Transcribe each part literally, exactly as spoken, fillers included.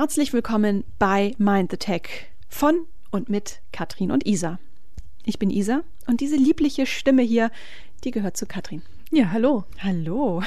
Herzlich willkommen bei Mind the Tech von und mit Katrin und Isa. Ich bin Isa und diese liebliche Stimme hier, die gehört zu Katrin. Ja, hallo. Hallo.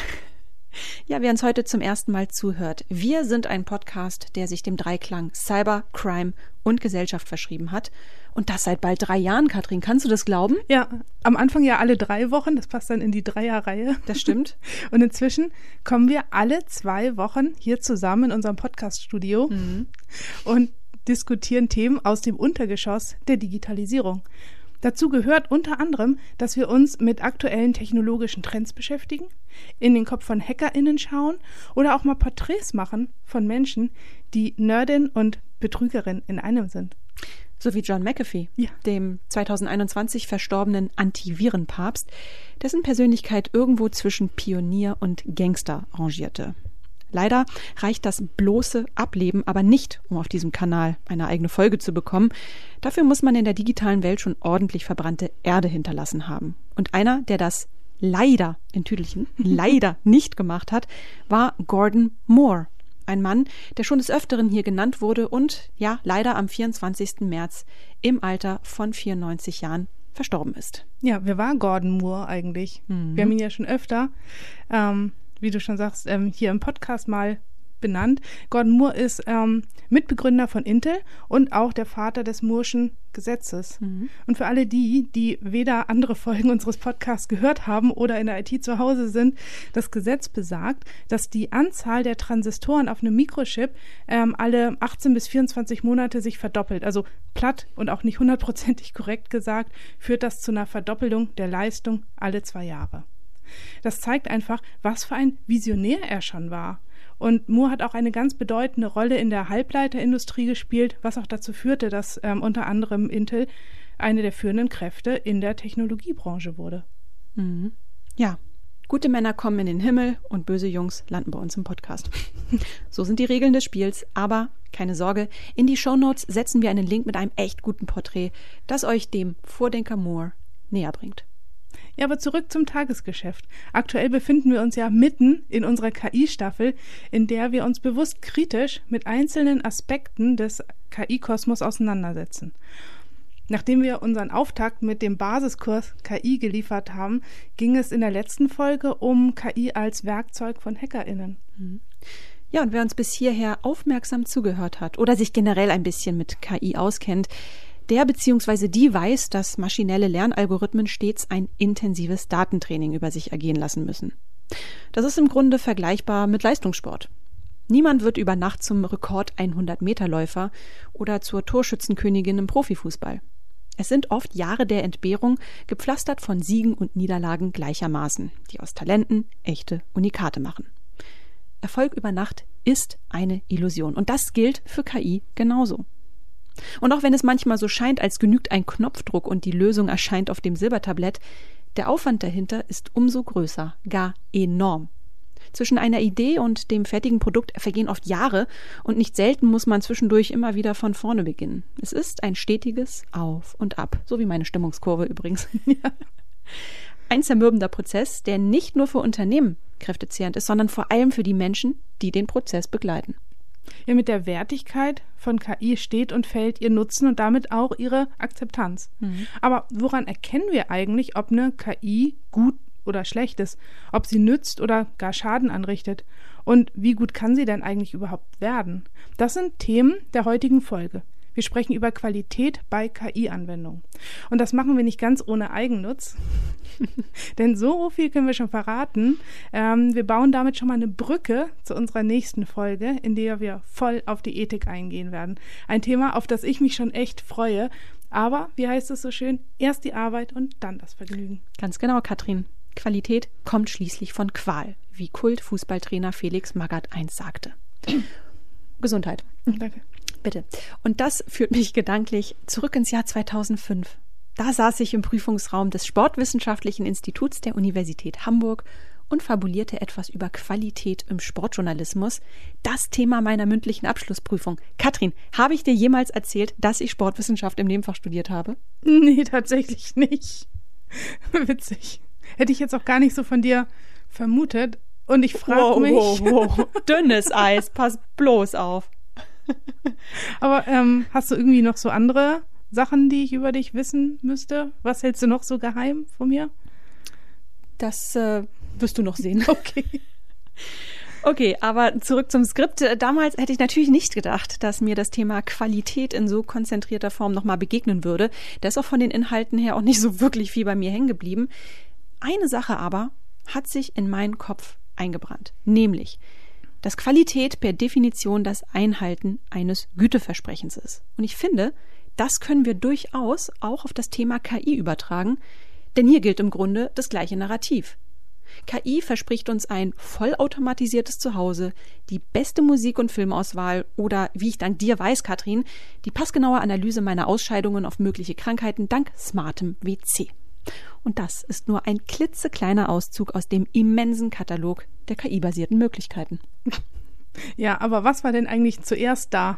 Ja, wer uns heute zum ersten Mal zuhört. Wir sind ein Podcast, der sich dem Dreiklang Cyber, Crime und Gesellschaft verschrieben hat. Und das seit bald drei Jahren, Katrin. Kannst du das glauben? Ja, am Anfang ja alle drei Wochen. Das passt dann in die Dreierreihe. Das stimmt. Und inzwischen kommen wir alle zwei Wochen hier zusammen in unserem Podcast-Studio mhm. und diskutieren Themen aus dem Untergeschoss der Digitalisierung. Dazu gehört unter anderem, dass wir uns mit aktuellen technologischen Trends beschäftigen, in den Kopf von HackerInnen schauen oder auch mal Porträts machen von Menschen, die Nerdin und Betrügerin in einem sind. So wie John McAfee, ja. dem zwanzig einundzwanzig verstorbenen Antivirenpapst, dessen Persönlichkeit irgendwo zwischen Pionier und Gangster rangierte. Leider reicht das bloße Ableben aber nicht, um auf diesem Kanal eine eigene Folge zu bekommen. Dafür muss man in der digitalen Welt schon ordentlich verbrannte Erde hinterlassen haben. Und einer, der das leider, in Tüdelchen, leider nicht gemacht hat, war Gordon Moore. Ein Mann, der schon des Öfteren hier genannt wurde und, ja, leider am vierundzwanzigsten März im Alter von vierundneunzig Jahren verstorben ist. Ja, wer war Gordon Moore eigentlich? Mhm. Wir haben ihn ja schon öfter, ähm, wie du schon sagst, ähm, hier im Podcast mal benannt. Gordon Moore ist ähm, Mitbegründer von Intel und auch der Vater des Moore'schen Gesetzes. Mhm. Und für alle die, die weder andere Folgen unseres Podcasts gehört haben oder in der I T zu Hause sind, das Gesetz besagt, dass die Anzahl der Transistoren auf einem Mikrochip ähm, alle achtzehn bis vierundzwanzig Monate sich verdoppelt. Also platt und auch nicht hundertprozentig korrekt gesagt, führt das zu einer Verdoppelung der Leistung alle zwei Jahre. Das zeigt einfach, was für ein Visionär er schon war. Und Moore hat auch eine ganz bedeutende Rolle in der Halbleiterindustrie gespielt, was auch dazu führte, dass ähm, unter anderem Intel eine der führenden Kräfte in der Technologiebranche wurde. Mhm. Ja, gute Männer kommen in den Himmel und böse Jungs landen bei uns im Podcast. So sind die Regeln des Spiels, aber keine Sorge, in die Shownotes setzen wir einen Link mit einem echt guten Porträt, das euch dem Vordenker Moore näher bringt. Ja, aber zurück zum Tagesgeschäft. Aktuell befinden wir uns ja mitten in unserer K I-Staffel, in der wir uns bewusst kritisch mit einzelnen Aspekten des K I-Kosmos auseinandersetzen. Nachdem wir unseren Auftakt mit dem Basiskurs K I geliefert haben, ging es in der letzten Folge um K I als Werkzeug von HackerInnen. Ja, und wer uns bis hierher aufmerksam zugehört hat oder sich generell ein bisschen mit K I auskennt, der bzw. die weiß, dass maschinelle Lernalgorithmen stets ein intensives Datentraining über sich ergehen lassen müssen. Das ist im Grunde vergleichbar mit Leistungssport. Niemand wird über Nacht zum Rekord-hundert-Meter-Läufer oder zur Torschützenkönigin im Profifußball. Es sind oft Jahre der Entbehrung, gepflastert von Siegen und Niederlagen gleichermaßen, die aus Talenten echte Unikate machen. Erfolg über Nacht ist eine Illusion und das gilt für K I genauso. Und auch wenn es manchmal so scheint, als genügt ein Knopfdruck und die Lösung erscheint auf dem Silbertablett, der Aufwand dahinter ist umso größer, gar enorm. Zwischen einer Idee und dem fertigen Produkt vergehen oft Jahre und nicht selten muss man zwischendurch immer wieder von vorne beginnen. Es ist ein stetiges Auf und Ab, so wie meine Stimmungskurve übrigens. Ein zermürbender Prozess, der nicht nur für Unternehmen kräftezehrend ist, sondern vor allem für die Menschen, die den Prozess begleiten. Ja, mit der Wertigkeit von K I steht und fällt ihr Nutzen und damit auch ihre Akzeptanz. Mhm. Aber woran erkennen wir eigentlich, ob eine K I gut oder schlecht ist, ob sie nützt oder gar Schaden anrichtet? Und wie gut kann sie denn eigentlich überhaupt werden? Das sind Themen der heutigen Folge. Wir sprechen über Qualität bei K I-Anwendungen. Und das machen wir nicht ganz ohne Eigennutz. Denn so viel können wir schon verraten. Ähm, wir bauen damit schon mal eine Brücke zu unserer nächsten Folge, in der wir voll auf die Ethik eingehen werden. Ein Thema, auf das ich mich schon echt freue. Aber, wie heißt es so schön, erst die Arbeit und dann das Vergnügen. Ganz genau, Katrin. Qualität kommt schließlich von Qual, wie Kult-Fußballtrainer Felix Magath einst sagte. Gesundheit. Danke. Bitte. Und das führt mich gedanklich zurück ins Jahr zweitausendfünf. Da saß ich im Prüfungsraum des Sportwissenschaftlichen Instituts der Universität Hamburg und fabulierte etwas über Qualität im Sportjournalismus. Das Thema meiner mündlichen Abschlussprüfung. Katrin, habe ich dir jemals erzählt, dass ich Sportwissenschaft im Nebenfach studiert habe? Nee, tatsächlich nicht. Witzig. Hätte ich jetzt auch gar nicht so von dir vermutet. Und ich frage wow, mich... Wow, wow. Dünnes Eis, pass bloß auf. Aber ähm, hast du irgendwie noch so andere Sachen, die ich über dich wissen müsste? Was hältst du noch so geheim von mir? Das äh, wirst du noch sehen. Okay. Okay, aber zurück zum Skript. Damals hätte ich natürlich nicht gedacht, dass mir das Thema Qualität in so konzentrierter Form nochmal begegnen würde. Da ist auch von den Inhalten her auch nicht so wirklich viel bei mir hängen geblieben. Eine Sache aber hat sich in meinen Kopf eingebrannt, nämlich, dass Qualität per Definition das Einhalten eines Güteversprechens ist. Und ich finde, das können wir durchaus auch auf das Thema K I übertragen, denn hier gilt im Grunde das gleiche Narrativ. K I verspricht uns ein vollautomatisiertes Zuhause, die beste Musik- und Filmauswahl oder, wie ich dank dir weiß, Katrin, die passgenaue Analyse meiner Ausscheidungen auf mögliche Krankheiten dank smartem W C. Und das ist nur ein klitzekleiner Auszug aus dem immensen Katalog der K I-basierten Möglichkeiten. Ja, aber was war denn eigentlich zuerst da?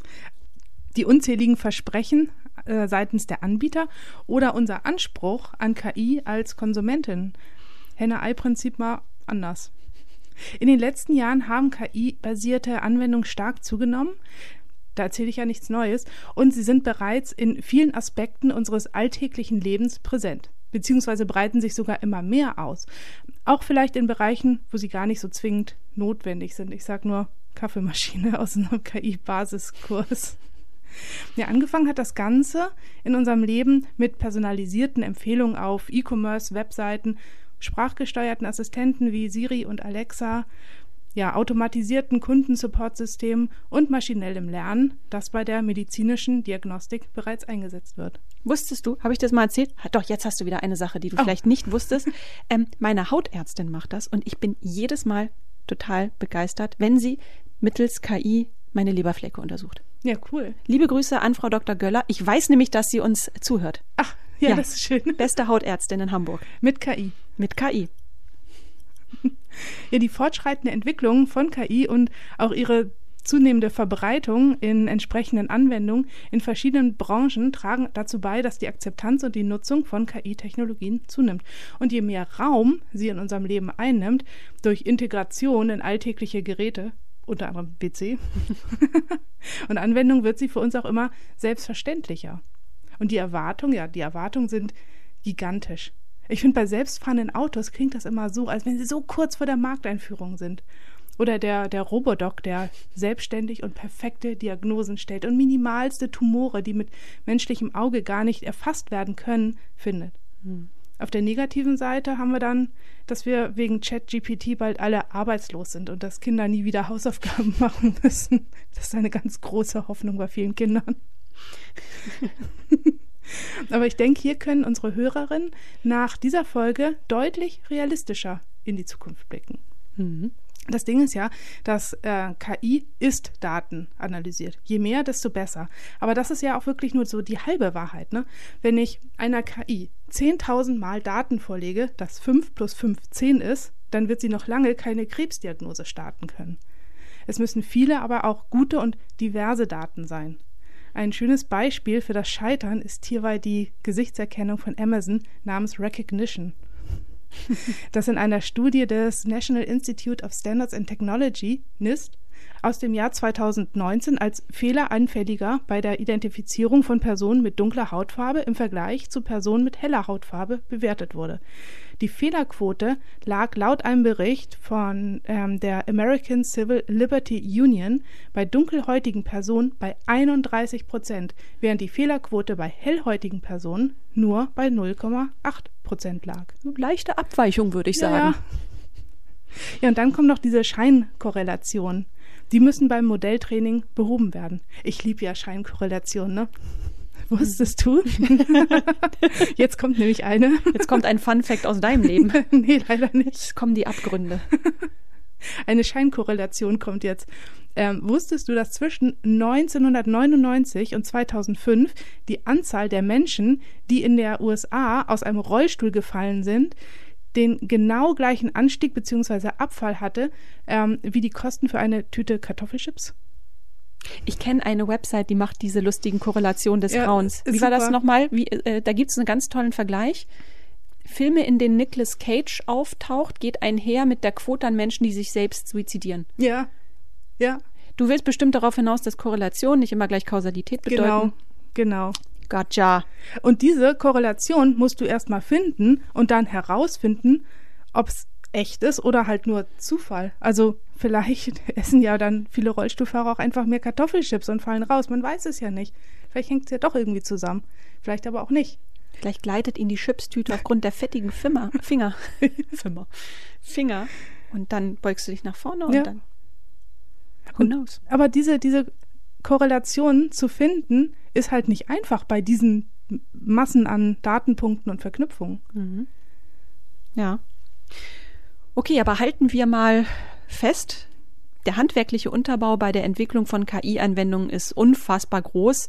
Die unzähligen Versprechen äh, seitens der Anbieter oder unser Anspruch an K I als Konsumentin? Henne-Ei-Prinzip mal anders. In den letzten Jahren haben K I-basierte Anwendungen stark zugenommen. Da erzähle ich ja nichts Neues. Und sie sind bereits in vielen Aspekten unseres alltäglichen Lebens präsent. Beziehungsweise breiten sich sogar immer mehr aus. Auch vielleicht in Bereichen, wo sie gar nicht so zwingend notwendig sind. Ich sage nur Kaffeemaschine aus einem K I-Basiskurs. Ja, angefangen hat das Ganze in unserem Leben mit personalisierten Empfehlungen auf E-Commerce, Webseiten, sprachgesteuerten Assistenten wie Siri und Alexa, ja, automatisierten Kundensupportsystemen und maschinellem Lernen, das bei der medizinischen Diagnostik bereits eingesetzt wird. Wusstest du, habe ich das mal erzählt? Doch, jetzt hast du wieder eine Sache, die du oh. vielleicht nicht wusstest. Ähm, meine Hautärztin macht das und ich bin jedes Mal total begeistert, wenn sie mittels K I meine Leberflecke untersucht. Ja, cool. Liebe Grüße an Frau Doktor Göller. Ich weiß nämlich, dass sie uns zuhört. Ach, ja, ja, das ist schön. Beste Hautärztin in Hamburg. Mit K I. Mit K I. Ja, die fortschreitende Entwicklung von K I und auch ihre zunehmende Verbreitung in entsprechenden Anwendungen in verschiedenen Branchen tragen dazu bei, dass die Akzeptanz und die Nutzung von K I-Technologien zunimmt. Und je mehr Raum sie in unserem Leben einnimmt, durch Integration in alltägliche Geräte, unter anderem W C und Anwendung, wird sie für uns auch immer selbstverständlicher. Und die Erwartungen, ja, die Erwartungen sind gigantisch. Ich finde, bei selbstfahrenden Autos klingt das immer so, als wenn sie so kurz vor der Markteinführung sind. Oder der, der Robodoc, der selbstständig und perfekte Diagnosen stellt und minimalste Tumore, die mit menschlichem Auge gar nicht erfasst werden können, findet. Hm. Auf der negativen Seite haben wir dann, dass wir wegen ChatGPT bald alle arbeitslos sind und dass Kinder nie wieder Hausaufgaben machen müssen. Das ist eine ganz große Hoffnung bei vielen Kindern. Aber ich denke, hier können unsere Hörerinnen nach dieser Folge deutlich realistischer in die Zukunft blicken. Mhm. Das Ding ist ja, dass äh, K I Ist-Daten analysiert. Je mehr, desto besser. Aber das ist ja auch wirklich nur so die halbe Wahrheit, ne? Wenn ich einer K I zehntausend Mal Daten vorlege, das fünf plus fünf zehn ist, dann wird sie noch lange keine Krebsdiagnose starten können. Es müssen viele, aber auch gute und diverse Daten sein. Ein schönes Beispiel für das Scheitern ist hierbei die Gesichtserkennung von Amazon namens Recognition. Das in einer Studie des National Institute of Standards and Technology, NIST, aus dem Jahr zweitausendneunzehn als fehleranfälliger bei der Identifizierung von Personen mit dunkler Hautfarbe im Vergleich zu Personen mit heller Hautfarbe bewertet wurde. Die Fehlerquote lag laut einem Bericht von ähm, der American Civil Liberty Union bei dunkelhäutigen Personen bei einunddreißig Prozent, während die Fehlerquote bei hellhäutigen Personen nur bei null Komma acht Prozent lag. Leichte Abweichung, würde ich sagen. Ja, ja, und dann kommt noch diese Scheinkorrelation. Die müssen beim Modelltraining behoben werden. Ich liebe ja Scheinkorrelation, ne? Wusstest du? Jetzt kommt nämlich eine. Jetzt kommt ein Fun-Fact aus deinem Leben. Nee, leider nicht. Jetzt kommen die Abgründe. Eine Scheinkorrelation kommt jetzt. Ähm, wusstest du, dass zwischen neunzehnhundertneunundneunzig und zweitausendfünf die Anzahl der Menschen, die in der U S A aus einem Rollstuhl gefallen sind, den genau gleichen Anstieg bzw. Abfall hatte, ähm, wie die Kosten für eine Tüte Kartoffelchips? Ich kenne eine Website, die macht diese lustigen Korrelationen des ja, Grauens. Wie war das nochmal? Wie, äh, da gibt es einen ganz tollen Vergleich. Filme, in denen Nicolas Cage auftaucht, geht einher mit der Quote an Menschen, die sich selbst suizidieren. Ja, ja. Du willst bestimmt darauf hinaus, dass Korrelation nicht immer gleich Kausalität bedeuten. Genau, genau. Gotcha. Und diese Korrelation musst du erstmal finden und dann herausfinden, ob es echt ist oder halt nur Zufall. Also vielleicht essen ja dann viele Rollstuhlfahrer auch einfach mehr Kartoffelchips und fallen raus. Man weiß es ja nicht. Vielleicht hängt es ja doch irgendwie zusammen. Vielleicht aber auch nicht. Vielleicht gleitet ihnen die Chipstüte aufgrund der fettigen Finger, Finger, Finger, Finger und dann beugst du dich nach vorne und ja. dann who knows. Aber diese, diese Korrelation zu finden, ist halt nicht einfach bei diesen Massen an Datenpunkten und Verknüpfungen. Mhm. Ja. Okay, aber halten wir mal fest, der handwerkliche Unterbau bei der Entwicklung von K I-Anwendungen ist unfassbar groß,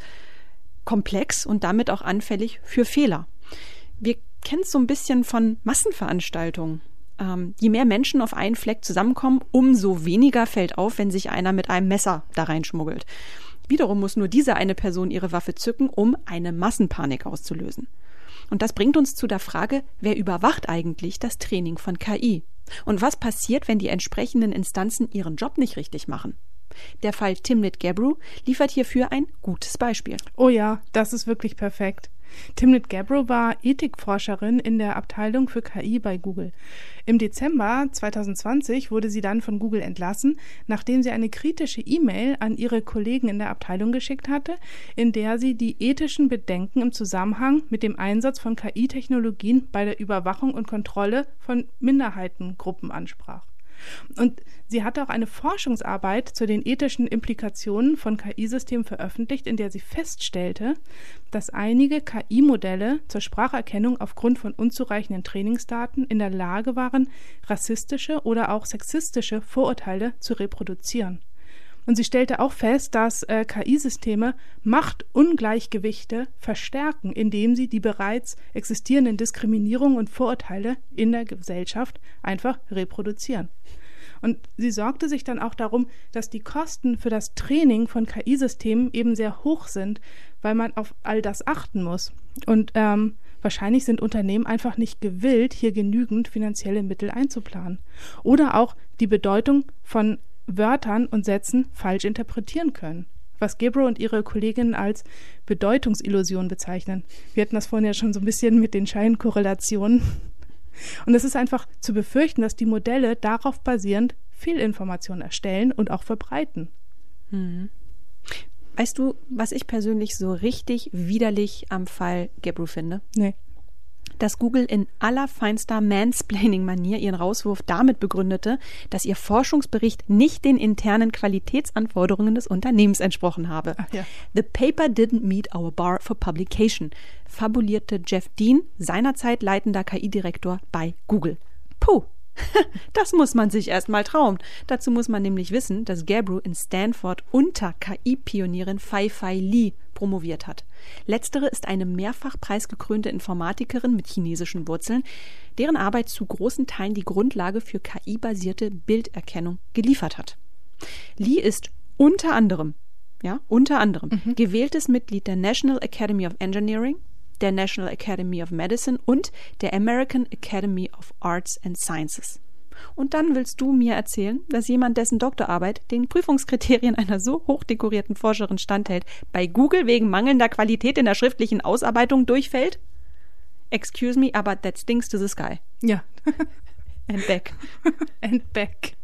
komplex und damit auch anfällig für Fehler. Wir kennen es so ein bisschen von Massenveranstaltungen. Ähm, je mehr Menschen auf einen Fleck zusammenkommen, umso weniger fällt auf, wenn sich einer mit einem Messer da reinschmuggelt. Wiederum muss nur diese eine Person ihre Waffe zücken, um eine Massenpanik auszulösen. Und das bringt uns zu der Frage, wer überwacht eigentlich das Training von K I? Und was passiert, wenn die entsprechenden Instanzen ihren Job nicht richtig machen? Der Fall Timnit Gebru liefert hierfür ein gutes Beispiel. Oh ja, das ist wirklich perfekt. Timnit Gebru war Ethikforscherin in der Abteilung für K I bei Google. Im Dezember zwanzig zwanzig wurde sie dann von Google entlassen, nachdem sie eine kritische E-Mail an ihre Kollegen in der Abteilung geschickt hatte, in der sie die ethischen Bedenken im Zusammenhang mit dem Einsatz von K I-Technologien bei der Überwachung und Kontrolle von Minderheitengruppen ansprach. Und sie hatte auch eine Forschungsarbeit zu den ethischen Implikationen von K I-Systemen veröffentlicht, in der sie feststellte, dass einige K I-Modelle zur Spracherkennung aufgrund von unzureichenden Trainingsdaten in der Lage waren, rassistische oder auch sexistische Vorurteile zu reproduzieren. Und sie stellte auch fest, dass äh, K I-Systeme Machtungleichgewichte verstärken, indem sie die bereits existierenden Diskriminierungen und Vorurteile in der Gesellschaft einfach reproduzieren. Und sie sorgte sich dann auch darum, dass die Kosten für das Training von K I-Systemen eben sehr hoch sind, weil man auf all das achten muss. Und ähm, wahrscheinlich sind Unternehmen einfach nicht gewillt, hier genügend finanzielle Mittel einzuplanen. Oder auch die Bedeutung von Wörtern und Sätzen falsch interpretieren können, was Gebru und ihre Kolleginnen als Bedeutungsillusion bezeichnen. Wir hatten das vorhin ja schon so ein bisschen mit den Scheinkorrelationen. Und es ist einfach zu befürchten, dass die Modelle darauf basierend Fehlinformationen erstellen und auch verbreiten. Hm. Weißt du, was ich persönlich so richtig widerlich am Fall Gebru finde? Nee. Dass Google in allerfeinster Mansplaining-Manier ihren Rauswurf damit begründete, dass ihr Forschungsbericht nicht den internen Qualitätsanforderungen des Unternehmens entsprochen habe. Ach ja. The paper didn't meet our bar for publication, fabulierte Jeff Dean, seinerzeit leitender K I-Direktor bei Google. Puh, das muss man sich erst mal trauen. Dazu muss man nämlich wissen, dass Gebru in Stanford unter K I-Pionierin Fei-Fei Li promoviert hat. Letztere ist eine mehrfach preisgekrönte Informatikerin mit chinesischen Wurzeln, deren Arbeit zu großen Teilen die Grundlage für K I-basierte Bilderkennung geliefert hat. Li ist unter anderem, ja, unter anderem mhm. gewähltes Mitglied der National Academy of Engineering, der National Academy of Medicine und der American Academy of Arts and Sciences. Und dann willst du mir erzählen, dass jemand, dessen Doktorarbeit den Prüfungskriterien einer so hochdekorierten Forscherin standhält, bei Google wegen mangelnder Qualität in der schriftlichen Ausarbeitung durchfällt? Excuse me, aber that stinks to the sky. Ja. And back. And back.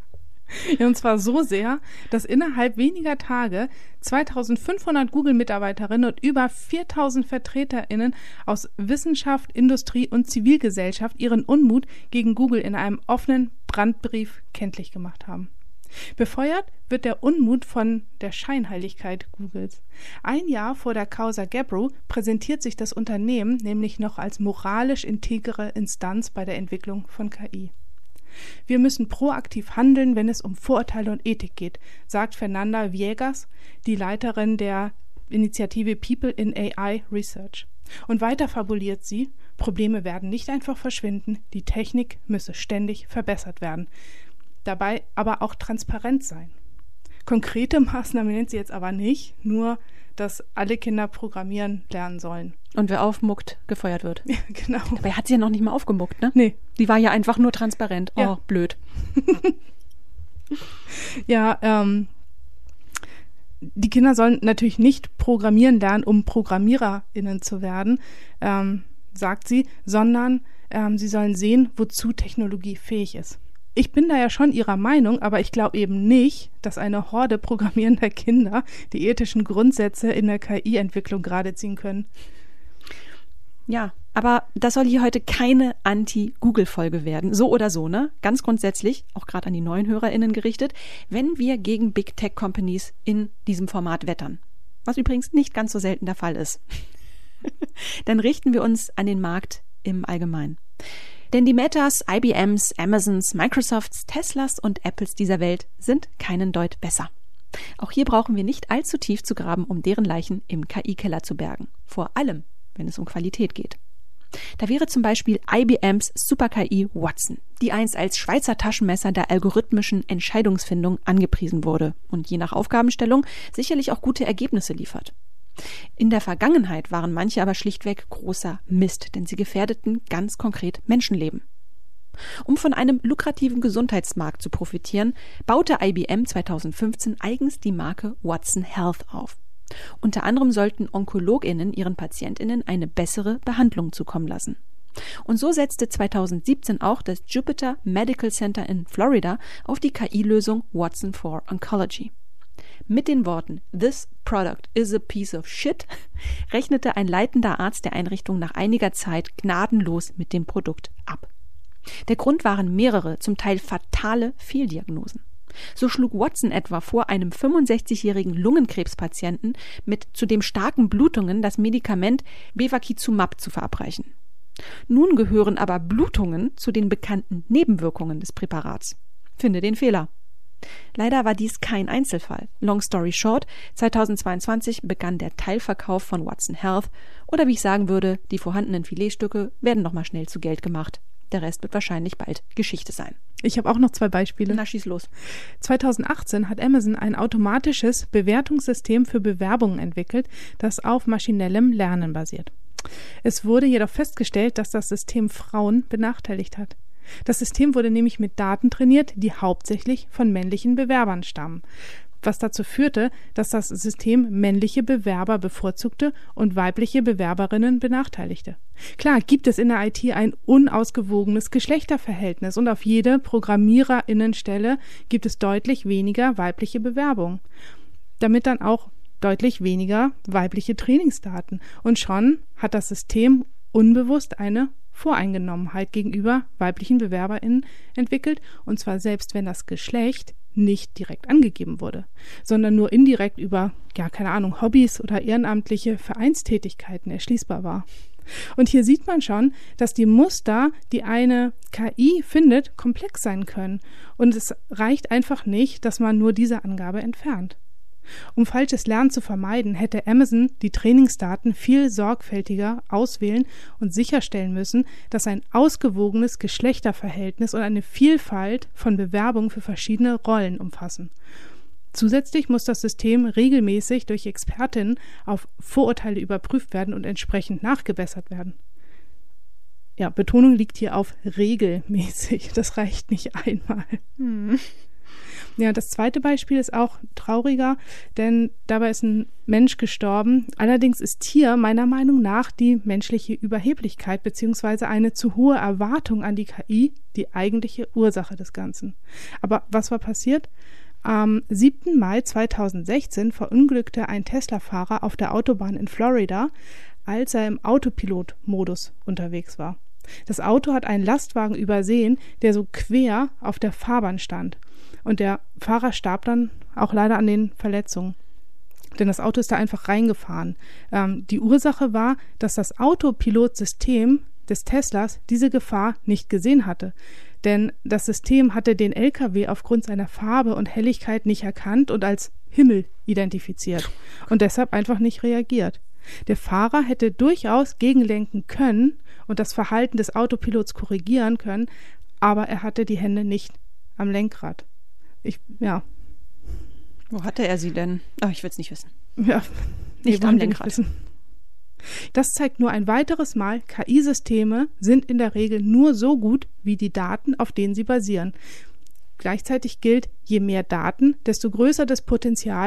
Ja, und zwar so sehr, dass innerhalb weniger Tage zweitausendfünfhundert Google-Mitarbeiterinnen und über viertausend VertreterInnen aus Wissenschaft, Industrie und Zivilgesellschaft ihren Unmut gegen Google in einem offenen Brandbrief kenntlich gemacht haben. Befeuert wird der Unmut von der Scheinheiligkeit Googles. Ein Jahr vor der Causa Gebru präsentiert sich das Unternehmen nämlich noch als moralisch integere Instanz bei der Entwicklung von K I. Wir müssen proaktiv handeln, wenn es um Vorurteile und Ethik geht, sagt Fernanda Viegas, die Leiterin der Initiative People in A I Research. Und weiter fabuliert sie, Probleme werden nicht einfach verschwinden, die Technik müsse ständig verbessert werden. Dabei aber auch transparent sein. Konkrete Maßnahmen nennt sie jetzt aber nicht, nur, dass alle Kinder programmieren lernen sollen. Und wer aufmuckt, gefeuert wird. Ja, genau. Dabei hat sie ja noch nicht mal aufgemuckt, ne? Nee. Die war ja einfach nur transparent. Oh, ja. blöd. Ja, ähm, die Kinder sollen natürlich nicht programmieren lernen, um ProgrammiererInnen zu werden, ähm, sagt sie, sondern ähm, sie sollen sehen, wozu Technologie fähig ist. Ich bin da ja schon ihrer Meinung, aber ich glaube eben nicht, dass eine Horde programmierender Kinder die ethischen Grundsätze in der K I-Entwicklung gerade ziehen können. Ja, aber das soll hier heute keine Anti-Google-Folge werden. So oder so, ne? Ganz grundsätzlich, auch gerade an die neuen HörerInnen gerichtet, wenn wir gegen Big Tech Companies in diesem Format wettern. Was übrigens nicht ganz so selten der Fall ist. Dann richten wir uns an den Markt im Allgemeinen. Denn die Metas, I B Ms, Amazons, Microsofts, Teslas und Apples dieser Welt sind keinen Deut besser. Auch hier brauchen wir nicht allzu tief zu graben, um deren Leichen im K I-Keller zu bergen. Vor allem, wenn es um Qualität geht. Da wäre zum Beispiel I B Ms Super-K I Watson, die einst als Schweizer Taschenmesser der algorithmischen Entscheidungsfindung angepriesen wurde und je nach Aufgabenstellung sicherlich auch gute Ergebnisse liefert. In der Vergangenheit waren manche aber schlichtweg großer Mist, denn sie gefährdeten ganz konkret Menschenleben. Um von einem lukrativen Gesundheitsmarkt zu profitieren, baute I B M zweitausendfünfzehn eigens die Marke Watson Health auf. Unter anderem sollten OnkologInnen ihren PatientInnen eine bessere Behandlung zukommen lassen. Und so setzte zweitausendsiebzehn auch das Jupiter Medical Center in Florida auf die K I-Lösung Watson for Oncology. Mit den Worten "This product is a piece of shit" rechnete ein leitender Arzt der Einrichtung nach einiger Zeit gnadenlos mit dem Produkt ab. Der Grund waren mehrere, zum Teil fatale Fehldiagnosen. So schlug Watson etwa vor, einem fünfundsechzigjährigen Lungenkrebspatienten mit zudem starken Blutungen das Medikament Bevacizumab zu verabreichen. Nun gehören aber Blutungen zu den bekannten Nebenwirkungen des Präparats. Finde den Fehler. Leider war dies kein Einzelfall. Long story short, zweitausendzweiundzwanzig begann der Teilverkauf von Watson Health oder wie ich sagen würde, die vorhandenen Filetstücke werden nochmal schnell zu Geld gemacht. Der Rest wird wahrscheinlich bald Geschichte sein. Ich habe auch noch zwei Beispiele. Na, schieß los. zweitausendachtzehn hat Amazon ein automatisches Bewertungssystem für Bewerbungen entwickelt, das auf maschinellem Lernen basiert. Es wurde jedoch festgestellt, dass das System Frauen benachteiligt hat. Das System wurde nämlich mit Daten trainiert, die hauptsächlich von männlichen Bewerbern stammen, was dazu führte, dass das System männliche Bewerber bevorzugte und weibliche Bewerberinnen benachteiligte. Klar gibt es in der I T ein unausgewogenes Geschlechterverhältnis und auf jede ProgrammiererInnenstelle gibt es deutlich weniger weibliche Bewerbungen. Damit dann auch deutlich weniger weibliche Trainingsdaten. Und schon hat das System unbewusst eine Voreingenommenheit gegenüber weiblichen BewerberInnen entwickelt, und zwar selbst wenn das Geschlecht nicht direkt angegeben wurde, sondern nur indirekt über, ja, keine Ahnung, Hobbys oder ehrenamtliche Vereinstätigkeiten erschließbar war. Und hier sieht man schon, dass die Muster, die eine K I findet, komplex sein können. Und es reicht einfach nicht, dass man nur diese Angabe entfernt. Um falsches Lernen zu vermeiden, hätte Amazon die Trainingsdaten viel sorgfältiger auswählen und sicherstellen müssen, dass ein ausgewogenes Geschlechterverhältnis und eine Vielfalt von Bewerbungen für verschiedene Rollen umfassen. Zusätzlich muss das System regelmäßig durch Expertinnen auf Vorurteile überprüft werden und entsprechend nachgebessert werden. Ja, Betonung liegt hier auf regelmäßig. Das reicht nicht einmal. Hm. Ja, das zweite Beispiel ist auch trauriger, denn dabei ist ein Mensch gestorben. Allerdings ist hier meiner Meinung nach die menschliche Überheblichkeit bzw. eine zu hohe Erwartung an die K I die eigentliche Ursache des Ganzen. Aber was war passiert? Am siebten Mai zweitausendsechzehn verunglückte ein Tesla-Fahrer auf der Autobahn in Florida, als er im Autopilot-Modus unterwegs war. Das Auto hat einen Lastwagen übersehen, der so quer auf der Fahrbahn stand. Und der Fahrer starb dann auch leider an den Verletzungen. Denn das Auto ist da einfach reingefahren. Ähm, die Ursache war, dass das Autopilotsystem des Teslas diese Gefahr nicht gesehen hatte. Denn das System hatte den L K W aufgrund seiner Farbe und Helligkeit nicht erkannt und als Himmel identifiziert und deshalb einfach nicht reagiert. Der Fahrer hätte durchaus gegenlenken können und das Verhalten des Autopilots korrigieren können, aber er hatte die Hände nicht am Lenkrad. Ich, ja. Wo hatte er sie denn? Ach, ich will es nicht wissen. Ja, nicht am Lenkrad. Nicht wissen. Das zeigt nur ein weiteres Mal, K I-Systeme sind in der Regel nur so gut wie die Daten, auf denen sie basieren. Gleichzeitig gilt, je mehr Daten, desto größer das Potenzial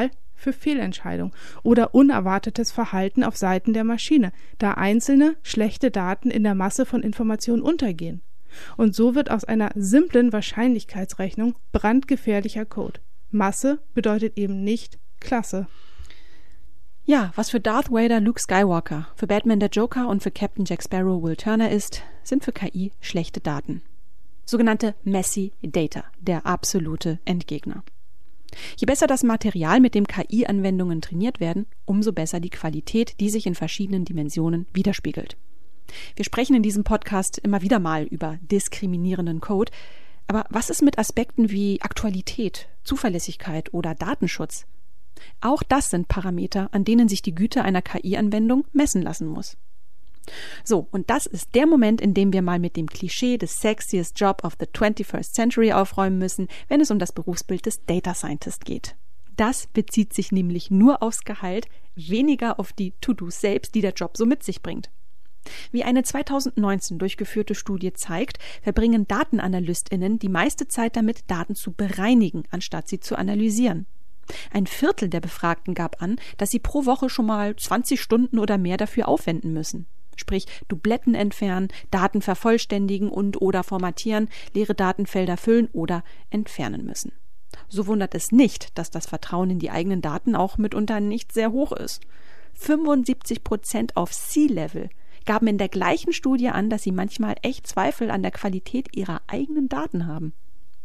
für Fehlentscheidungen oder unerwartetes Verhalten auf Seiten der Maschine, da einzelne schlechte Daten in der Masse von Informationen untergehen. Und so wird aus einer simplen Wahrscheinlichkeitsrechnung brandgefährlicher Code. Masse bedeutet eben nicht Klasse. Ja, was für Darth Vader Luke Skywalker, für Batman der Joker und für Captain Jack Sparrow Will Turner ist, sind für K I schlechte Daten. Sogenannte Messy Data, der absolute Endgegner. Je besser das Material, mit dem K I-Anwendungen trainiert werden, umso besser die Qualität, die sich in verschiedenen Dimensionen widerspiegelt. Wir sprechen in diesem Podcast immer wieder mal über diskriminierenden Code, aber was ist mit Aspekten wie Aktualität, Zuverlässigkeit oder Datenschutz? Auch das sind Parameter, an denen sich die Güte einer K I-Anwendung messen lassen muss. So, und das ist der Moment, in dem wir mal mit dem Klischee des sexiest Job of the twenty-first century aufräumen müssen, wenn es um das Berufsbild des Data Scientist geht. Das bezieht sich nämlich nur aufs Gehalt, weniger auf die To-Dos selbst, die der Job so mit sich bringt. Wie eine zweitausendneunzehn durchgeführte Studie zeigt, verbringen DatenanalystInnen die meiste Zeit damit, Daten zu bereinigen, anstatt sie zu analysieren. Ein Viertel der Befragten gab an, dass sie pro Woche schon mal zwanzig Stunden oder mehr dafür aufwenden müssen. Sprich, Dubletten entfernen, Daten vervollständigen und oder formatieren, leere Datenfelder füllen oder entfernen müssen. So wundert es nicht, dass das Vertrauen in die eigenen Daten auch mitunter nicht sehr hoch ist. fünfundsiebzig Prozent auf C-Level gaben in der gleichen Studie an, dass sie manchmal echt Zweifel an der Qualität ihrer eigenen Daten haben.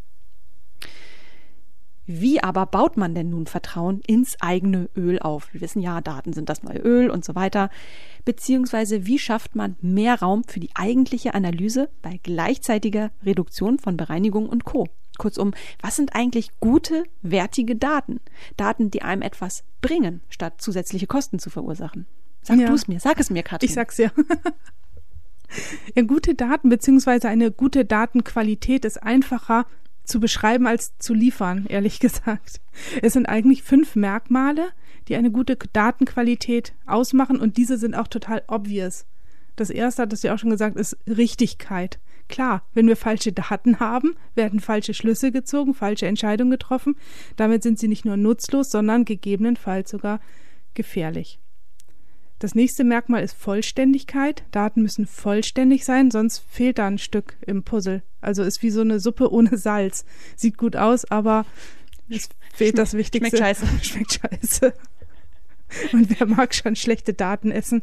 Wie aber baut man denn nun Vertrauen ins eigene Öl auf? Wir wissen ja, Daten sind das neue Öl und so weiter. Beziehungsweise wie schafft man mehr Raum für die eigentliche Analyse bei gleichzeitiger Reduktion von Bereinigung und Co.? Kurzum, was sind eigentlich gute, wertige Daten? Daten, die einem etwas bringen, statt zusätzliche Kosten zu verursachen. Sag ja. du es mir, sag es mir, Katrin. Ich sag's ja. ja. Gute Daten beziehungsweise eine gute Datenqualität ist einfacher zu beschreiben als zu liefern, ehrlich gesagt. Es sind eigentlich fünf Merkmale, die eine gute Datenqualität ausmachen und diese sind auch total obvious. Das erste, hat es ja auch schon gesagt, ist Richtigkeit. Klar, wenn wir falsche Daten haben, werden falsche Schlüsse gezogen, falsche Entscheidungen getroffen. Damit sind sie nicht nur nutzlos, sondern gegebenenfalls sogar gefährlich. Das nächste Merkmal ist Vollständigkeit. Daten müssen vollständig sein, sonst fehlt da ein Stück im Puzzle. Also ist wie so eine Suppe ohne Salz. Sieht gut aus, aber es fehlt das Wichtigste. Schmeckt scheiße. Schmeckt scheiße. Und wer mag schon schlechte Daten essen?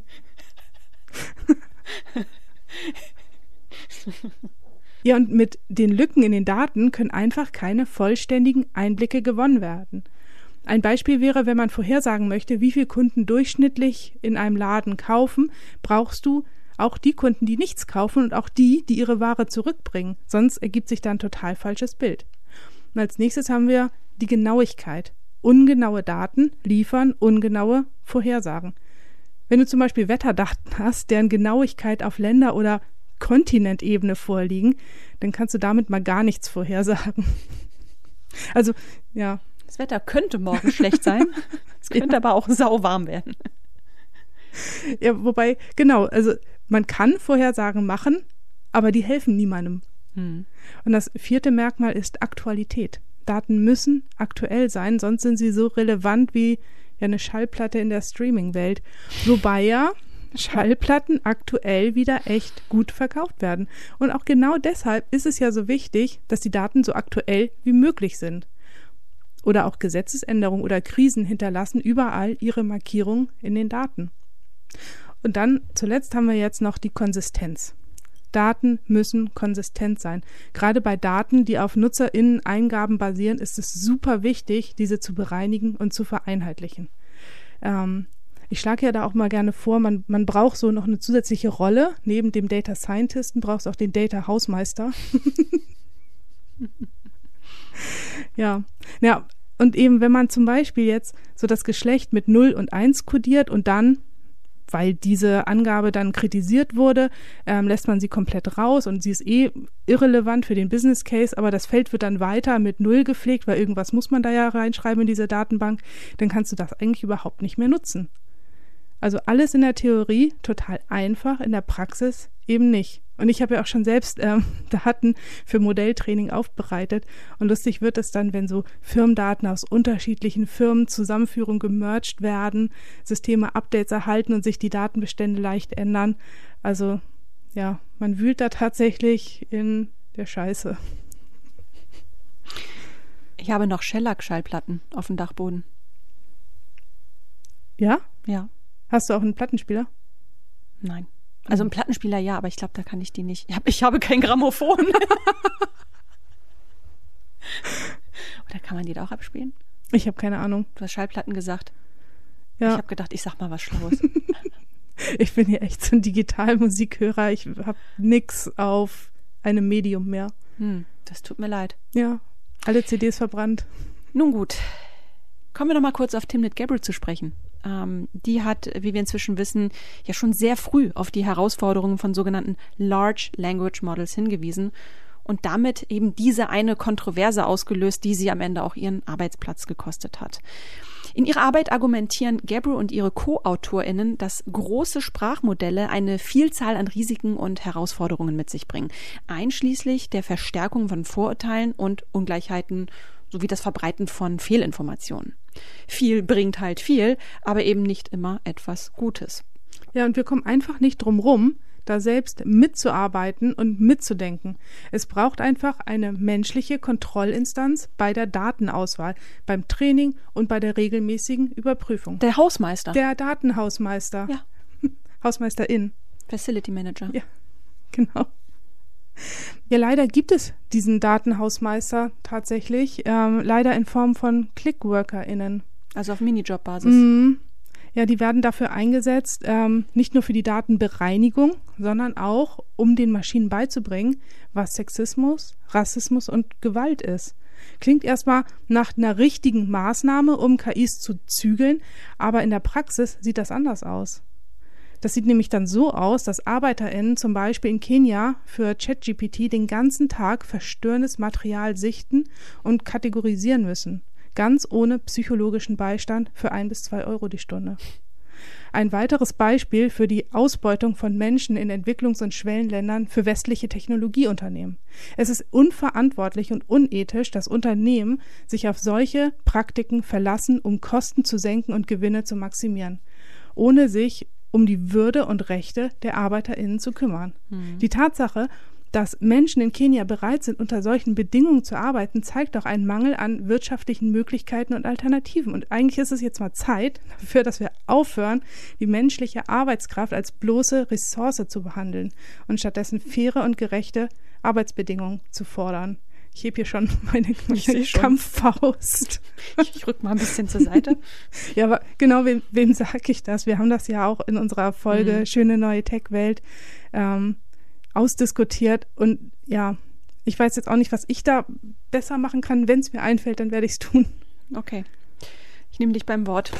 Ja, und mit den Lücken in den Daten können einfach keine vollständigen Einblicke gewonnen werden. Ein Beispiel wäre, wenn man vorhersagen möchte, wie viele Kunden durchschnittlich in einem Laden kaufen, brauchst du auch die Kunden, die nichts kaufen und auch die, die ihre Ware zurückbringen. Sonst ergibt sich da ein total falsches Bild. Und als nächstes haben wir die Genauigkeit. Ungenaue Daten liefern ungenaue Vorhersagen. Wenn du zum Beispiel Wetterdaten hast, deren Genauigkeit auf Länder- oder Kontinentebene vorliegen, dann kannst du damit mal gar nichts vorhersagen. Also, ja. Das Wetter könnte morgen schlecht sein, es könnte ja. aber auch sauwarm werden. Ja, wobei, genau, also man kann Vorhersagen machen, aber die helfen niemandem. Hm. Und das vierte Merkmal ist Aktualität. Daten müssen aktuell sein, sonst sind sie so relevant wie ja, eine Schallplatte in der Streaming-Welt. Wobei ja Schallplatten aktuell wieder echt gut verkauft werden. Und auch genau deshalb ist es ja so wichtig, dass die Daten so aktuell wie möglich sind. Oder auch Gesetzesänderungen oder Krisen hinterlassen überall ihre Markierung in den Daten. Und dann zuletzt haben wir jetzt noch die Konsistenz. Daten müssen konsistent sein. Gerade bei Daten, die auf NutzerInnen-Eingaben basieren, ist es super wichtig, diese zu bereinigen und zu vereinheitlichen. Ähm, ich schlage ja da auch mal gerne vor, man, man braucht so noch eine zusätzliche Rolle. Neben dem Data Scientisten brauchst du auch den Data Hausmeister. Ja, ja, und eben wenn man zum Beispiel jetzt so das Geschlecht mit null und eins kodiert und dann, weil diese Angabe dann kritisiert wurde, ähm, lässt man sie komplett raus und sie ist eh irrelevant für den Business Case, aber das Feld wird dann weiter mit null gepflegt, weil irgendwas muss man da ja reinschreiben in diese Datenbank, dann kannst du das eigentlich überhaupt nicht mehr nutzen. Also alles in der Theorie total einfach, in der Praxis eben nicht. Und ich habe ja auch schon selbst ähm, Daten für Modelltraining aufbereitet. Und lustig wird es dann, wenn so Firmendaten aus unterschiedlichen Firmen, Zusammenführungen gemerged werden, Systeme Updates erhalten und sich die Datenbestände leicht ändern. Also ja, man wühlt da tatsächlich in der Scheiße. Ich habe noch Shellac-Schallplatten auf dem Dachboden. Ja? Ja. Hast du auch einen Plattenspieler? Nein. Also ein Plattenspieler ja, aber ich glaube, da kann ich die nicht. Ich, hab, ich habe kein Grammophon. Oder kann man die da auch abspielen? Ich habe keine Ahnung. Du hast Schallplatten gesagt. Ja. Ich habe gedacht, ich sag mal was Schlaues. Ich bin ja echt so ein Digitalmusikhörer. Ich habe nix auf einem Medium mehr. Hm, das tut mir leid. Ja, alle C Ds verbrannt. Nun gut. Kommen wir noch mal kurz auf Timnit Gebru zu sprechen. Ähm, die hat, wie wir inzwischen wissen, ja schon sehr früh auf die Herausforderungen von sogenannten Large Language Models hingewiesen und damit eben diese eine Kontroverse ausgelöst, die sie am Ende auch ihren Arbeitsplatz gekostet hat. In ihrer Arbeit argumentieren Gebru und ihre Co-AutorInnen, dass große Sprachmodelle eine Vielzahl an Risiken und Herausforderungen mit sich bringen, einschließlich der Verstärkung von Vorurteilen und Ungleichheiten sowie das Verbreiten von Fehlinformationen. Viel bringt halt viel, aber eben nicht immer etwas Gutes. Ja, und wir kommen einfach nicht drum rum, da selbst mitzuarbeiten und mitzudenken. Es braucht einfach eine menschliche Kontrollinstanz bei der Datenauswahl, beim Training und bei der regelmäßigen Überprüfung. Der Hausmeister. Der Datenhausmeister. Ja. Hausmeisterin. Facility Manager. Ja, genau. Ja, leider gibt es diesen Datenhausmeister tatsächlich, ähm, leider in Form von ClickWorkerInnen. Also auf Minijob-Basis. Mhm. Ja, die werden dafür eingesetzt, ähm, nicht nur für die Datenbereinigung, sondern auch, um den Maschinen beizubringen, was Sexismus, Rassismus und Gewalt ist. Klingt erstmal nach einer richtigen Maßnahme, um K Is zu zügeln, aber in der Praxis sieht das anders aus. Das sieht nämlich dann so aus, dass ArbeiterInnen zum Beispiel in Kenia für ChatGPT den ganzen Tag verstörendes Material sichten und kategorisieren müssen. Ganz ohne psychologischen Beistand für ein bis zwei Euro die Stunde. Ein weiteres Beispiel für die Ausbeutung von Menschen in Entwicklungs- und Schwellenländern für westliche Technologieunternehmen. Es ist unverantwortlich und unethisch, dass Unternehmen sich auf solche Praktiken verlassen, um Kosten zu senken und Gewinne zu maximieren, ohne sich um die Würde und Rechte der ArbeiterInnen zu kümmern. Mhm. Die Tatsache, dass Menschen in Kenia bereit sind, unter solchen Bedingungen zu arbeiten, zeigt auch einen Mangel an wirtschaftlichen Möglichkeiten und Alternativen. Und eigentlich ist es jetzt mal Zeit dafür, dass wir aufhören, die menschliche Arbeitskraft als bloße Ressource zu behandeln und stattdessen faire und gerechte Arbeitsbedingungen zu fordern. Ich hebe hier schon meine, meine Kampffaust. Ich, ich rück mal ein bisschen zur Seite. Ja, aber genau, wem, wem sage ich das? Wir haben das ja auch in unserer Folge mhm. Schöne neue Tech-Welt ähm, ausdiskutiert. Und ja, ich weiß jetzt auch nicht, was ich da besser machen kann. Wenn es mir einfällt, dann werde ich es tun. Okay. Ich nehme dich beim Wort.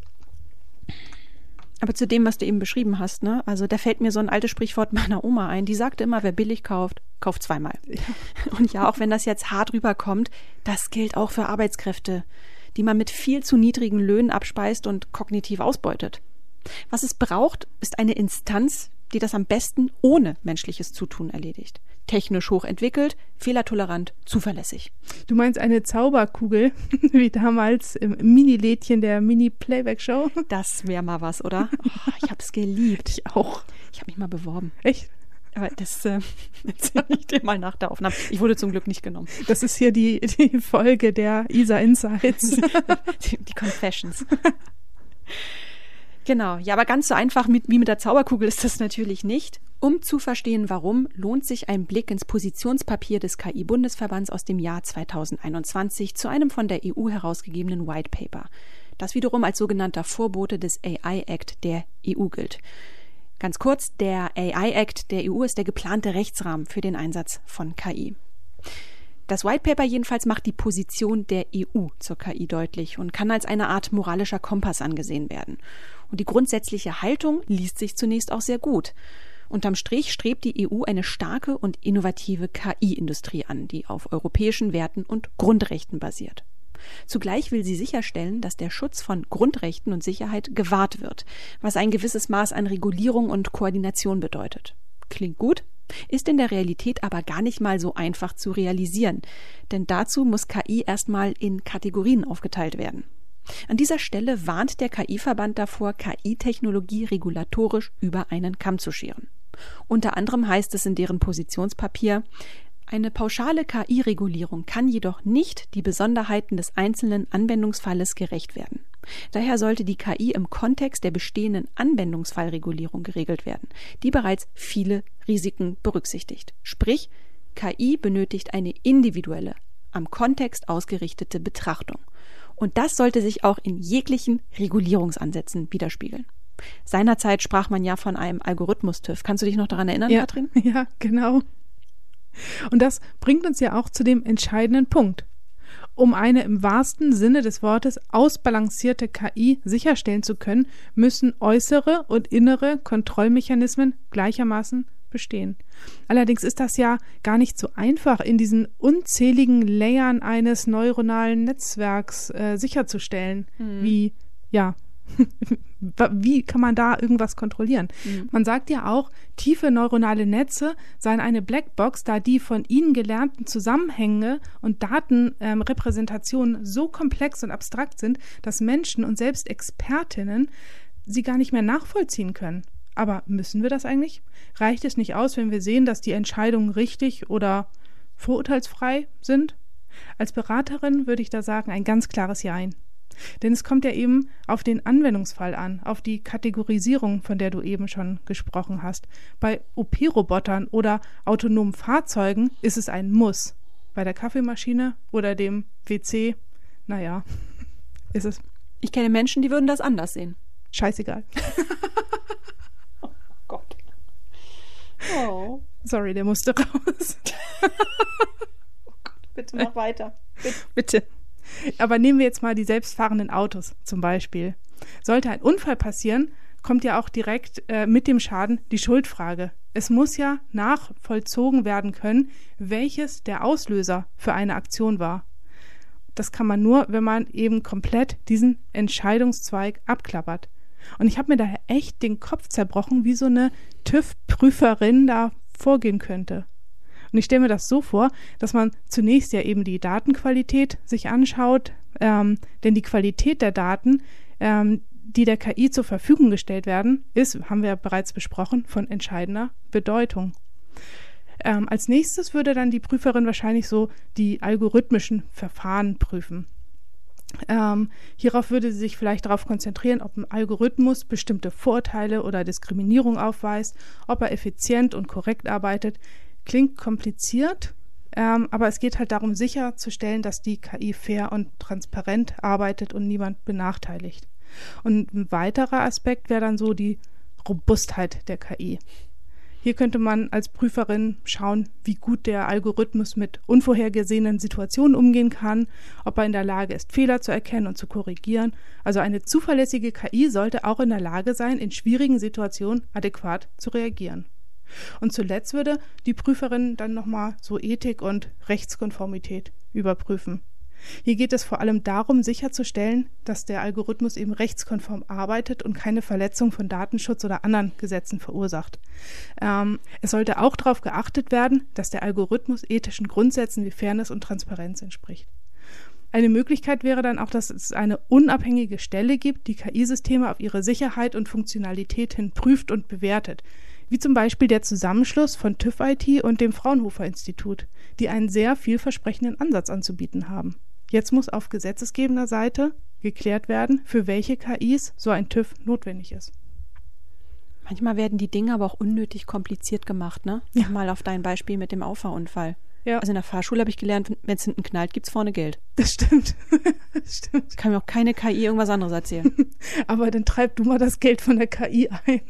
Aber zu dem, was du eben beschrieben hast, ne? Also da fällt mir so ein altes Sprichwort meiner Oma ein. Die sagte immer, wer billig kauft, kauft zweimal. Ja. Und ja, auch wenn das jetzt hart rüberkommt, das gilt auch für Arbeitskräfte, die man mit viel zu niedrigen Löhnen abspeist und kognitiv ausbeutet. Was es braucht, ist eine Instanz, die das am besten ohne menschliches Zutun erledigt. Technisch hochentwickelt, fehlertolerant, zuverlässig. Du meinst eine Zauberkugel, wie damals im Mini-Lädchen der Mini-Playback-Show? Das wäre mal was, oder? Oh, ich habe es geliebt. Ich auch. Ich habe mich mal beworben. Echt? Aber das äh, erzähle ich dir mal nach der Aufnahme. Ich wurde zum Glück nicht genommen. Das ist hier die, die Folge der I S A Insights. die, die Confessions. Genau, ja, aber ganz so einfach mit, wie mit der Zauberkugel ist das natürlich nicht. Um zu verstehen, warum, lohnt sich ein Blick ins Positionspapier des K I-Bundesverbands aus dem Jahr zweitausendeinundzwanzig zu einem von der E U herausgegebenen White Paper, das wiederum als sogenannter Vorbote des A I Act der E U gilt. Ganz kurz, der A I Act der E U ist der geplante Rechtsrahmen für den Einsatz von K I. Das White Paper jedenfalls macht die Position der E U zur K I deutlich und kann als eine Art moralischer Kompass angesehen werden. Und die grundsätzliche Haltung liest sich zunächst auch sehr gut. Unterm Strich strebt die E U eine starke und innovative K I-Industrie an, die auf europäischen Werten und Grundrechten basiert. Zugleich will sie sicherstellen, dass der Schutz von Grundrechten und Sicherheit gewahrt wird, was ein gewisses Maß an Regulierung und Koordination bedeutet. Klingt gut? Ist in der Realität aber gar nicht mal so einfach zu realisieren, denn dazu muss K I erstmal in Kategorien aufgeteilt werden. An dieser Stelle warnt der K I-Verband davor, K I-Technologie regulatorisch über einen Kamm zu scheren. Unter anderem heißt es in deren Positionspapier, eine pauschale K I-Regulierung kann jedoch nicht die Besonderheiten des einzelnen Anwendungsfalles gerecht werden. Daher sollte die K I im Kontext der bestehenden Anwendungsfallregulierung geregelt werden, die bereits viele Risiken berücksichtigt. Sprich, K I benötigt eine individuelle, am Kontext ausgerichtete Betrachtung. Und das sollte sich auch in jeglichen Regulierungsansätzen widerspiegeln. Seinerzeit sprach man ja von einem Algorithmus-TÜV. Kannst du dich noch daran erinnern, ja, Katrin? Ja, genau. Und das bringt uns ja auch zu dem entscheidenden Punkt. Um eine im wahrsten Sinne des Wortes ausbalancierte K I sicherstellen zu können, müssen äußere und innere Kontrollmechanismen gleichermaßen bestehen. Allerdings ist das ja gar nicht so einfach, in diesen unzähligen Layern eines neuronalen Netzwerks äh, sicherzustellen, mhm. wie, ja, wie kann man da irgendwas kontrollieren? Mhm. Man sagt ja auch, tiefe neuronale Netze seien eine Blackbox, da die von ihnen gelernten Zusammenhänge und Datenrepräsentationen ähm, so komplex und abstrakt sind, dass Menschen und selbst Expertinnen sie gar nicht mehr nachvollziehen können. Aber müssen wir das eigentlich? Reicht es nicht aus, wenn wir sehen, dass die Entscheidungen richtig oder vorurteilsfrei sind? Als Beraterin würde ich da sagen, ein ganz klares Jein. Denn es kommt ja eben auf den Anwendungsfall an, auf die Kategorisierung, von der du eben schon gesprochen hast. Bei O P-Robotern oder autonomen Fahrzeugen ist es ein Muss. Bei der Kaffeemaschine oder dem W C, naja, ist es. Ich kenne Menschen, die würden das anders sehen. Scheißegal. Oh Gott. Oh. Sorry, der musste raus. Oh Gott, bitte mach weiter. Bitte. Bitte. Aber nehmen wir jetzt mal die selbstfahrenden Autos zum Beispiel. Sollte ein Unfall passieren, kommt ja auch direkt äh, mit dem Schaden die Schuldfrage. Es muss ja nachvollzogen werden können, welches der Auslöser für eine Aktion war. Das kann man nur, wenn man eben komplett diesen Entscheidungszweig abklappert. Und ich habe mir daher echt den Kopf zerbrochen, wie so eine TÜV-Prüferin da vorgehen könnte. Und ich stelle mir das so vor, dass man zunächst ja eben die Datenqualität sich anschaut, ähm, denn die Qualität der Daten, ähm, die der K I zur Verfügung gestellt werden, ist, haben wir ja bereits besprochen, von entscheidender Bedeutung. Ähm, als nächstes würde dann die Prüferin wahrscheinlich so die algorithmischen Verfahren prüfen. Ähm, hierauf würde sie sich vielleicht darauf konzentrieren, ob ein Algorithmus bestimmte Vorteile oder Diskriminierung aufweist, ob er effizient und korrekt arbeitet. Klingt kompliziert, ähm, aber es geht halt darum, sicherzustellen, dass die K I fair und transparent arbeitet und niemand benachteiligt. Und ein weiterer Aspekt wäre dann so die Robustheit der K I. Hier könnte man als Prüferin schauen, wie gut der Algorithmus mit unvorhergesehenen Situationen umgehen kann, ob er in der Lage ist, Fehler zu erkennen und zu korrigieren. Also eine zuverlässige K I sollte auch in der Lage sein, in schwierigen Situationen adäquat zu reagieren. Und zuletzt würde die Prüferin dann nochmal so Ethik und Rechtskonformität überprüfen. Hier geht es vor allem darum, sicherzustellen, dass der Algorithmus eben rechtskonform arbeitet und keine Verletzung von Datenschutz oder anderen Gesetzen verursacht. Ähm, es sollte auch darauf geachtet werden, dass der Algorithmus ethischen Grundsätzen wie Fairness und Transparenz entspricht. Eine Möglichkeit wäre dann auch, dass es eine unabhängige Stelle gibt, die K I-Systeme auf ihre Sicherheit und Funktionalität hin prüft und bewertet. Wie zum Beispiel der Zusammenschluss von TÜV I T und dem Fraunhofer-Institut, die einen sehr vielversprechenden Ansatz anzubieten haben. Jetzt muss auf gesetzesgebender Seite geklärt werden, für welche K Is so ein TÜV notwendig ist. Manchmal werden die Dinge aber auch unnötig kompliziert gemacht, ne? Ja. Mal auf dein Beispiel mit dem Auffahrunfall. Ja. Also in der Fahrschule habe ich gelernt, wenn es hinten knallt, gibt es vorne Geld. Das stimmt. Das stimmt. Kann mir auch keine K I irgendwas anderes erzählen. Aber dann treib du mal das Geld von der K I ein.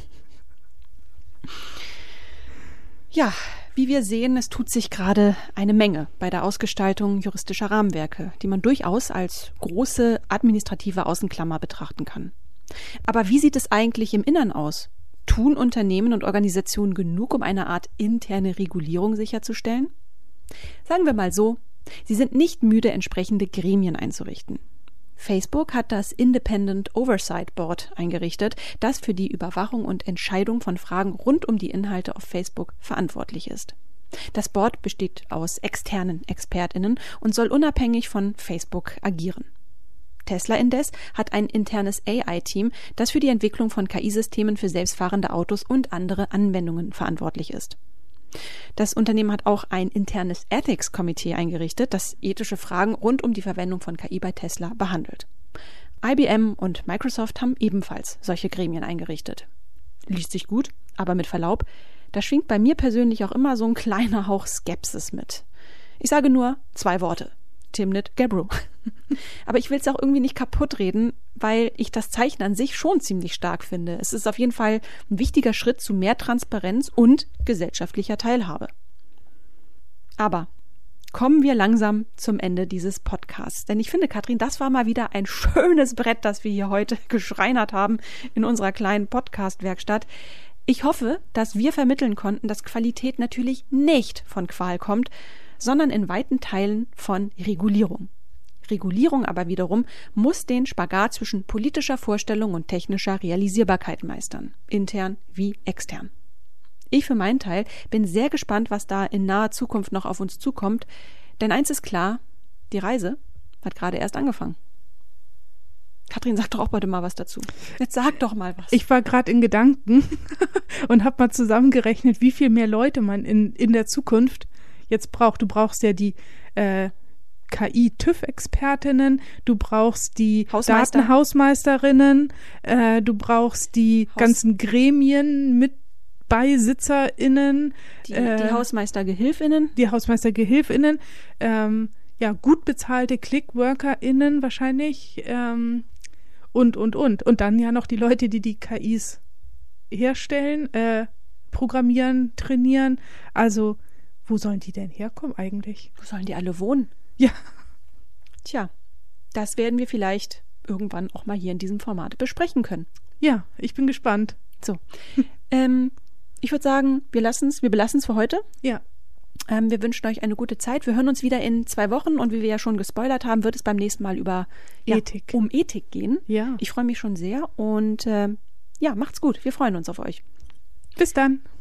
Ja, wie wir sehen, es tut sich gerade eine Menge bei der Ausgestaltung juristischer Rahmenwerke, die man durchaus als große administrative Außenklammer betrachten kann. Aber wie sieht es eigentlich im Innern aus? Tun Unternehmen und Organisationen genug, um eine Art interne Regulierung sicherzustellen? Sagen wir mal so, sie sind nicht müde, entsprechende Gremien einzurichten. Facebook hat das Independent Oversight Board eingerichtet, das für die Überwachung und Entscheidung von Fragen rund um die Inhalte auf Facebook verantwortlich ist. Das Board besteht aus externen ExpertInnen und soll unabhängig von Facebook agieren. Tesla indes hat ein internes A I-Team, das für die Entwicklung von K I-Systemen für selbstfahrende Autos und andere Anwendungen verantwortlich ist. Das Unternehmen hat auch ein internes Ethics-Komitee eingerichtet, das ethische Fragen rund um die Verwendung von K I bei Tesla behandelt. I B M und Microsoft haben ebenfalls solche Gremien eingerichtet. Liest sich gut, aber mit Verlaub, da schwingt bei mir persönlich auch immer so ein kleiner Hauch Skepsis mit. Ich sage nur zwei Worte. Timnit Gebru. Aber ich will es auch irgendwie nicht kaputt reden, weil ich das Zeichen an sich schon ziemlich stark finde. Es ist auf jeden Fall ein wichtiger Schritt zu mehr Transparenz und gesellschaftlicher Teilhabe. Aber kommen wir langsam zum Ende dieses Podcasts. Denn ich finde, Katrin, das war mal wieder ein schönes Brett, das wir hier heute geschreinert haben in unserer kleinen Podcast-Werkstatt. Ich hoffe, dass wir vermitteln konnten, dass Qualität natürlich nicht von Qual kommt, sondern in weiten Teilen von Regulierung. Regulierung aber wiederum muss den Spagat zwischen politischer Vorstellung und technischer Realisierbarkeit meistern, intern wie extern. Ich für meinen Teil bin sehr gespannt, was da in naher Zukunft noch auf uns zukommt, denn eins ist klar, die Reise hat gerade erst angefangen. Katrin, sag doch auch bitte mal was dazu. Jetzt sag doch mal was. Ich war gerade in Gedanken und habe mal zusammengerechnet, wie viel mehr Leute man in, in der Zukunft jetzt braucht. Du brauchst ja die äh, K I-TÜV-Expertinnen, du brauchst die Hausmeister. Datenhausmeisterinnen, äh, du brauchst die Haus- ganzen Gremien mit BeisitzerInnen, Die, äh, die Hausmeister-GehilfInnen. die Hausmeister-GehilfInnen, ähm, ja, gut bezahlte ClickworkerInnen wahrscheinlich, ähm, und, und, und. Und dann ja noch die Leute, die die K Is herstellen, äh, programmieren, trainieren. Also, wo sollen die denn herkommen eigentlich? Wo sollen die alle wohnen? Ja. Tja, das werden wir vielleicht irgendwann auch mal hier in diesem Format besprechen können. Ja, ich bin gespannt. So, ähm, ich würde sagen, wir lassen's, wir belassen es für heute. Ja. Ähm, wir wünschen euch eine gute Zeit. Wir hören uns wieder in zwei Wochen und wie wir ja schon gespoilert haben, wird es beim nächsten Mal über ja, Ethik. um Ethik gehen. Ja. Ich freue mich schon sehr und äh, ja, macht's gut. Wir freuen uns auf euch. Bis dann.